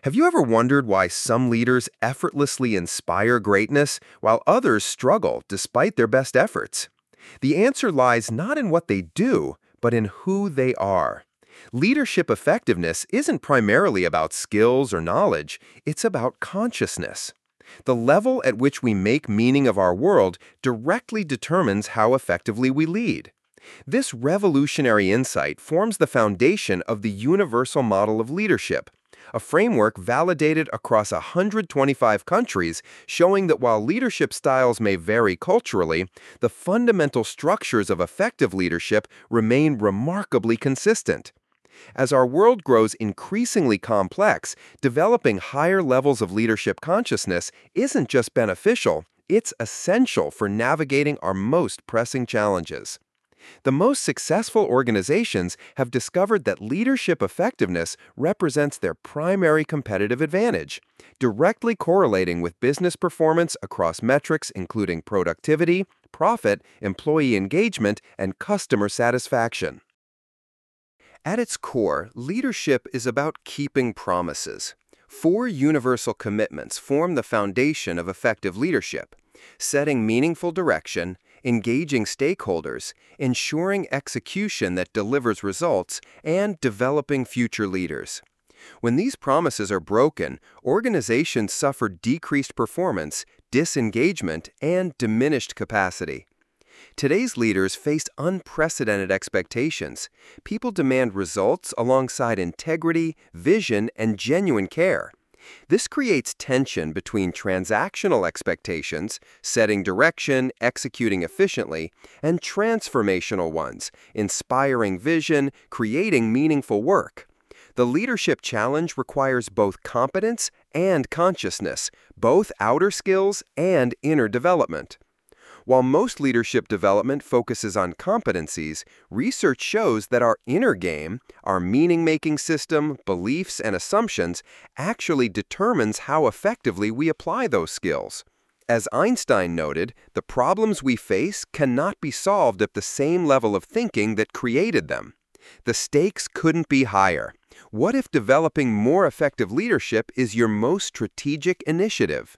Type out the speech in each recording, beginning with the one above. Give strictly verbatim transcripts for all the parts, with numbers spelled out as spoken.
Have you ever wondered why some leaders effortlessly inspire greatness while others struggle despite their best efforts? The answer lies not in what they do, but in who they are. Leadership effectiveness isn't primarily about skills or knowledge, it's about consciousness. The level at which we make meaning of our world directly determines how effectively we lead. This revolutionary insight forms the foundation of the universal model of leadership, a framework validated across one hundred twenty-five countries, showing that while leadership styles may vary culturally, the fundamental structures of effective leadership remain remarkably consistent. As our world grows increasingly complex, developing higher levels of leadership consciousness isn't just beneficial, it's essential for navigating our most pressing challenges. The most successful organizations have discovered that leadership effectiveness represents their primary competitive advantage, directly correlating with business performance across metrics including productivity, profit, employee engagement, and customer satisfaction. At its core, leadership is about keeping promises. Four universal commitments form the foundation of effective leadership: setting meaningful direction, engaging stakeholders, ensuring execution that delivers results, and developing future leaders. When these promises are broken, organizations suffer decreased performance, disengagement, and diminished capacity. Today's leaders face unprecedented expectations. People demand results alongside integrity, vision, and genuine care. This creates tension between transactional expectations, setting direction, executing efficiently, and transformational ones, inspiring vision, creating meaningful work. The leadership challenge requires both competence and consciousness, both outer skills and inner development. While most leadership development focuses on competencies, research shows that our inner game, our meaning-making system, beliefs, and assumptions, actually determines how effectively we apply those skills. As Einstein noted, the problems we face cannot be solved at the same level of thinking that created them. The stakes couldn't be higher. What if developing more effective leadership is your most strategic initiative?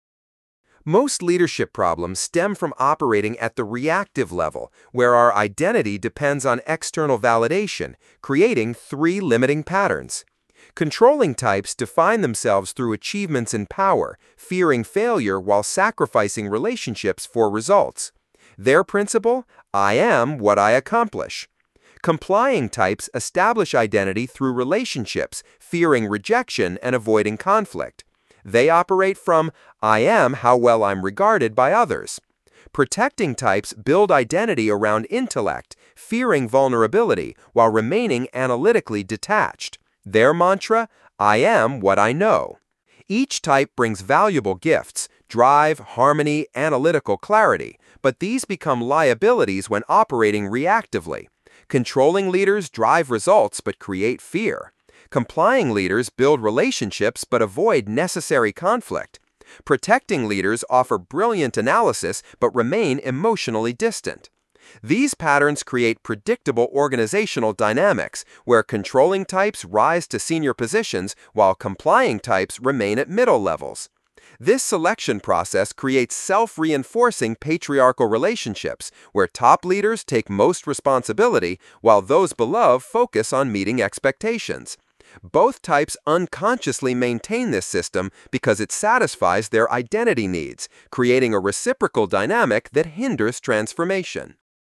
Most leadership problems stem from operating at the reactive level, where our identity depends on external validation, creating three limiting patterns. Controlling types define themselves through achievements and power, fearing failure while sacrificing relationships for results. Their principle: I am what I accomplish. Complying types establish identity through relationships, fearing rejection and avoiding conflict. They operate from I am how well I'm regarded by others. Protecting types build identity around intellect, fearing vulnerability while remaining analytically detached. Their mantra: I am what I know. Each type brings valuable gifts: drive, harmony, analytical clarity, but these become liabilities when operating reactively. Controlling leaders drive results but create fear. Complying leaders build relationships but avoid necessary conflict. Protecting leaders offer brilliant analysis but remain emotionally distant. These patterns create predictable organizational dynamics where controlling types rise to senior positions while complying types remain at middle levels. This selection process creates self-reinforcing patriarchal relationships where top leaders take most responsibility while those below focus on meeting expectations. Both types unconsciously maintain this system because it satisfies their identity needs, creating a reciprocal dynamic that hinders transformation.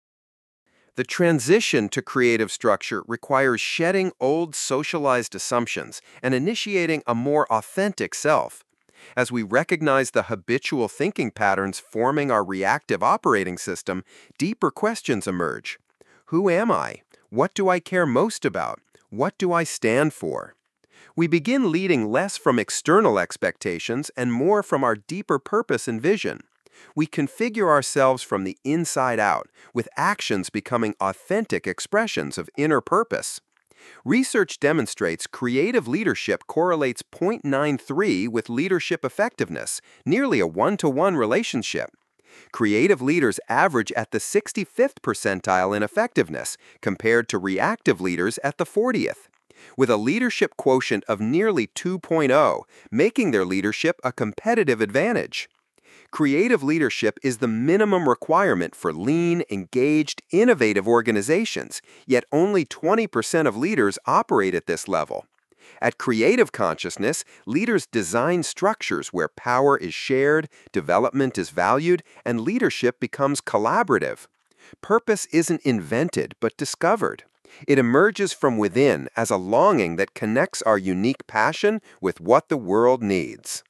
The transition to creative structure requires shedding old socialized assumptions and initiating a more authentic self. As we recognize the habitual thinking patterns forming our reactive operating system, deeper questions emerge. Who am I? What do I care most about? What do I stand for? We begin leading less from external expectations and more from our deeper purpose and vision. We configure ourselves from the inside out, with actions becoming authentic expressions of inner purpose. Research demonstrates creative leadership correlates zero point nine three with leadership effectiveness, nearly a one-to-one relationship. Creative leaders average at the sixty-fifth percentile in effectiveness, compared to reactive leaders at the fortieth. with a leadership quotient of nearly two point oh, making their leadership a competitive advantage. Creative leadership is the minimum requirement for lean, engaged, innovative organizations, yet only twenty percent of leaders operate at this level. At Creative Consciousness, leaders design structures where power is shared, development is valued, and leadership becomes collaborative. Purpose isn't invented but discovered. It emerges from within as a longing that connects our unique passion with what the world needs.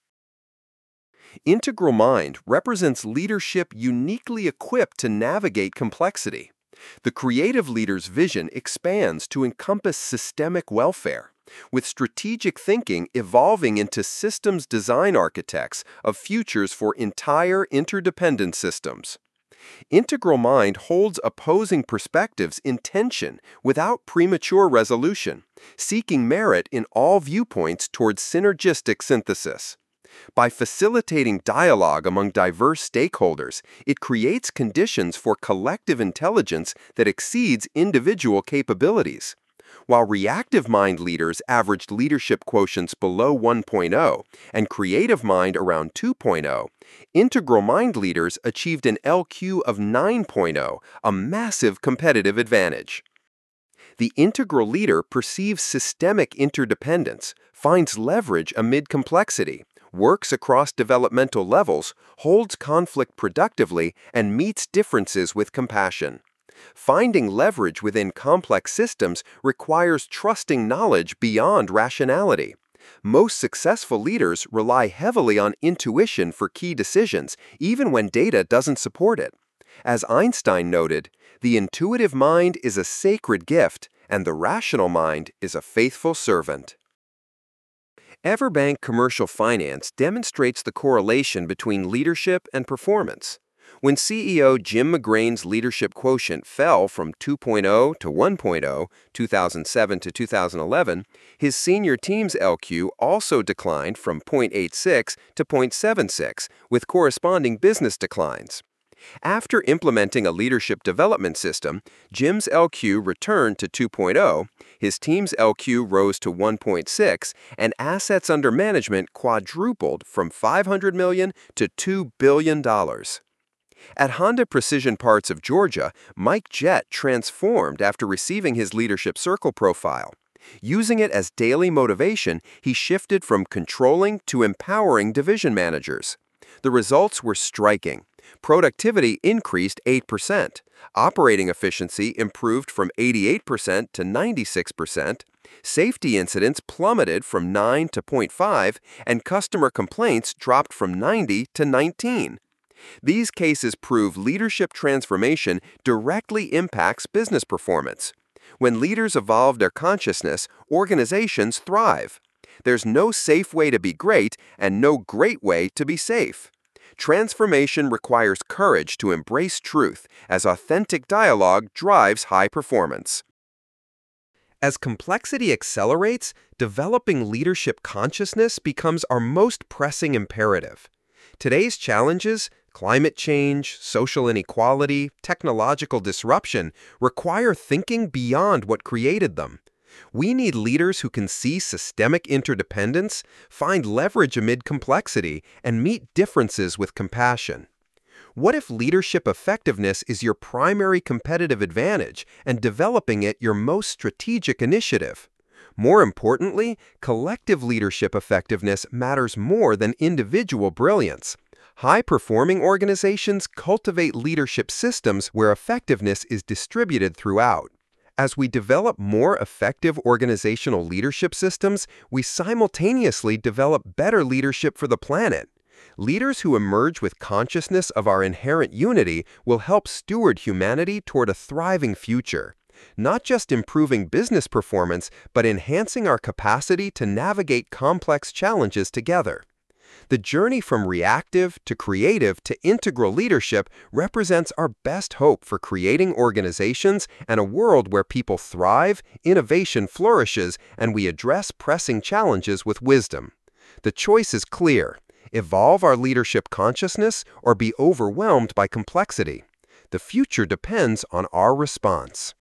Integral Mind represents leadership uniquely equipped to navigate complexity. The creative leader's vision expands to encompass systemic welfare, with strategic thinking evolving into systems design architects of futures for entire interdependent systems. Integral Mind holds opposing perspectives in tension without premature resolution, seeking merit in all viewpoints towards synergistic synthesis. By facilitating dialogue among diverse stakeholders, it creates conditions for collective intelligence that exceeds individual capabilities. While reactive mind leaders averaged leadership quotients below one point oh and creative mind around two point oh, integral mind leaders achieved an L Q of nine point oh, a massive competitive advantage. The integral leader perceives systemic interdependence, finds leverage amid complexity, works across developmental levels, holds conflict productively, and meets differences with compassion. Finding leverage within complex systems requires trusting knowledge beyond rationality. Most successful leaders rely heavily on intuition for key decisions, even when data doesn't support it. As Einstein noted, the intuitive mind is a sacred gift, and the rational mind is a faithful servant. Everbank Commercial Finance demonstrates the correlation between leadership and performance. When C E O Jim McGrain's leadership quotient fell from two point oh to one point oh, two thousand seven to two thousand eleven, his senior team's L Q also declined from zero point eight six to zero point seven six, with corresponding business declines. After implementing a leadership development system, Jim's L Q returned to two point oh, his team's L Q rose to one point six, and assets under management quadrupled from five hundred million dollars to two billion dollars. At Honda Precision Parts of Georgia, Mike Jett transformed after receiving his leadership circle profile. Using it as daily motivation, he shifted from controlling to empowering division managers. The results were striking. Productivity increased eight percent, operating efficiency improved from eighty-eight percent to ninety-six percent, safety incidents plummeted from nine to zero point five, and customer complaints dropped from ninety to nineteen. These cases prove leadership transformation directly impacts business performance. When leaders evolve their consciousness, organizations thrive. There's no safe way to be great and no great way to be safe. Transformation requires courage to embrace truth, as authentic dialogue drives high performance. As complexity accelerates, developing leadership consciousness becomes our most pressing imperative. Today's challenges, climate change, social inequality, technological disruption, require thinking beyond what created them. We need leaders who can see systemic interdependence, find leverage amid complexity, and meet differences with compassion. What if leadership effectiveness is your primary competitive advantage and developing it your most strategic initiative? More importantly, collective leadership effectiveness matters more than individual brilliance. High-performing organizations cultivate leadership systems where effectiveness is distributed throughout. As we develop more effective organizational leadership systems, we simultaneously develop better leadership for the planet. Leaders who emerge with consciousness of our inherent unity will help steward humanity toward a thriving future, not just improving business performance, but enhancing our capacity to navigate complex challenges together. The journey from reactive to creative to integral leadership represents our best hope for creating organizations and a world where people thrive, innovation flourishes, and we address pressing challenges with wisdom. The choice is clear: evolve our leadership consciousness or be overwhelmed by complexity. The future depends on our response.